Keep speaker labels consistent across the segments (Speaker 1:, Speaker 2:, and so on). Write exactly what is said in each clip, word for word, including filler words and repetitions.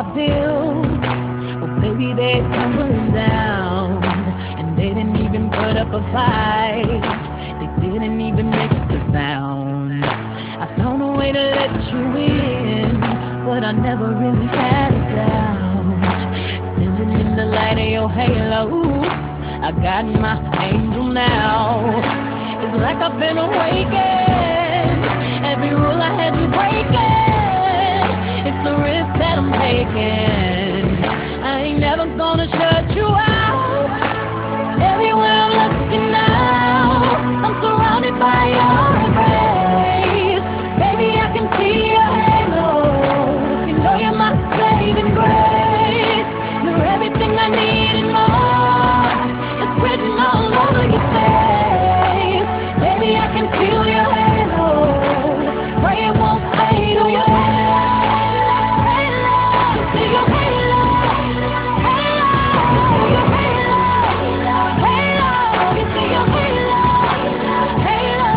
Speaker 1: I built, well, baby, they're tumbling down. And they didn't even put up a fight. They didn't even make a sound. I found a way to let you in, but I never really had a doubt. Standing in the light of your halo, I got my angel now. It's like I've been awakened. Every rule I had you breaking, it's the risk that I'm taking. I ain't never gonna shut you out. Everywhere I'm looking now, I'm surrounded by your embrace. Baby, I can see your halo. You know you're my saving grace. You're everything I need and more. It's written all over your face. Baby, I can feel your halo. Pray it won't fade on your halo. Halo, you see your halo. Halo, you see your halo. Halo, you see your halo. Halo,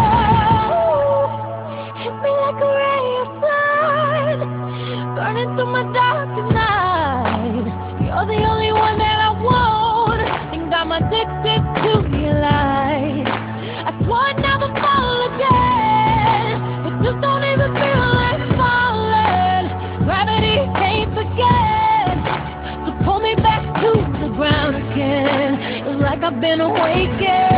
Speaker 1: hit me like a ray of sun, burning through my darkest night. You're the only one that I want, think I'm addicted to your light. I swore I'd never fall again, but this don't even feel like falling. Gravity can't forget, so pull me back to the ground again. It's like I've been awakened.